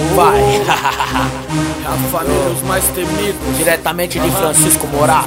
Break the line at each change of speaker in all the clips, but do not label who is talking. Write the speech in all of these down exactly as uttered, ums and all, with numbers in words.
vai.
É a família Os Mais Temidos,
Diretamente de Francisco Morato,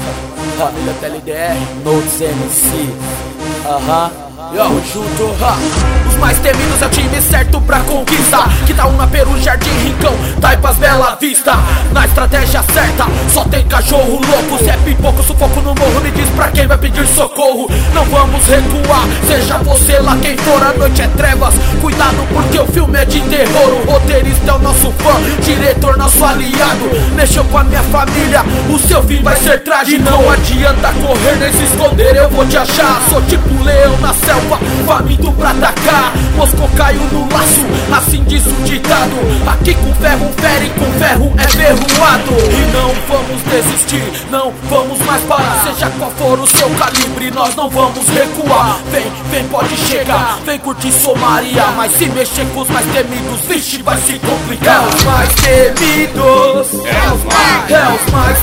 família T L D R,
Notes M C. Aham.
Yo, junto, ha. Os Mais Temidos é o time certo pra conquista. Que tá um na Peru, Jardim Rincão, Taipas, Bela Vista. Na estratégia certa, só tem cachorro louco. Se é pipoco, sufoco no morro, me diz pra quem vai pedir socorro. Não vamos recuar, seja você lá quem for. A noite é trevas, cuidado porque o filme é de terror. O roteirista é o nosso fã, diretor nosso aliado. Mexeu com a minha família, o seu fim vai ser trágico. Não adianta correr nem se esconder, eu vou te achar. Sou tipo leão na selva, faminto pra atacar. Moscou caiu no laço, assim diz o ditado. Aqui com ferro fere, com ferro é ferroado. E não vamos desistir, não vamos mais parar. Seja qual for o seu calibre, nós não vamos recuar. Vem, vem, pode chegar, vem curtir Somaria. Mas se mexer com os mais temidos, vixe, vai se complicar. É os mais temidos, é os mais, é os mais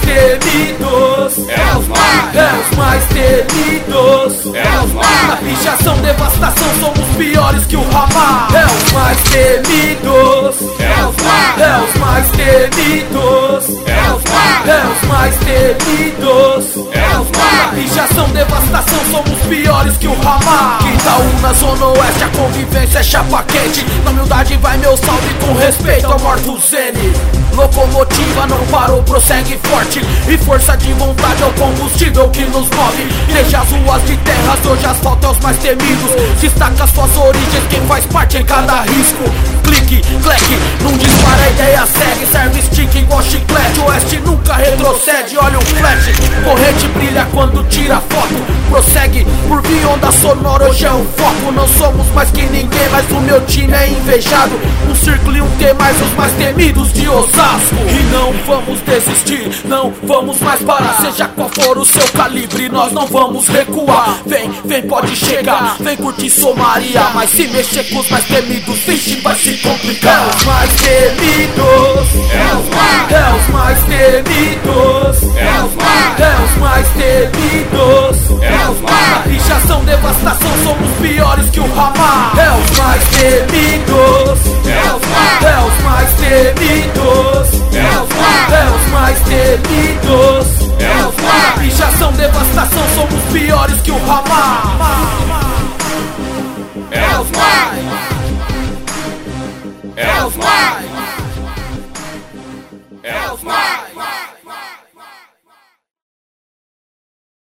temidos, é os mais, é os mais temidos, é os mais. Na pichação, devastação, somos piores que o Ramá. É os mais temidos, é os mais, é os mais temidos, é os mais, é os mais temidos, é os mais. Na pichação, devastação, somos piores que o Ramá. Quinta-uma, Zona Oeste, a convivência é chapa quente. Na humildade vai meu salve com respeito ao morto Zene. Locomotiva não parou, prossegue forte. E força de vontade é o combustível que nos move. Deixa as ruas de terras, hoje asfalto é os mais temidos. Destaca suas origens, quem faz parte em cada risco. Clique, cleque, não dispara, a ideia segue. Serve stick igual chiclete, o oeste nunca retrocede. Olha o flash, corrente brilha quando tira foto. Prossegue, por via onda sonora, hoje é um foco. Não somos mais que ninguém, mas o meu time é invejado. Um círculo e um T mais os mais temidos de Osasco. E não vamos desistir, não vamos mais parar. Seja qual for o seu calibre, nós não vamos recuar. Vem, vem, pode chegar, vem curtir Somaria. Mas se mexer com os mais temidos, vixe, vai se complicar. É os mais temidos, é os mais, é os mais temidos, é os mais, é os mais temidos, é os mais. Na pichação, devastação, somos piores que o Ramá. É os mais temidos, é os mais, é os mais temidos, é os mais, é os mais temidos, é os mais. Na pichação, devastação, somos piores que o Ramá. É os mais, é os mais.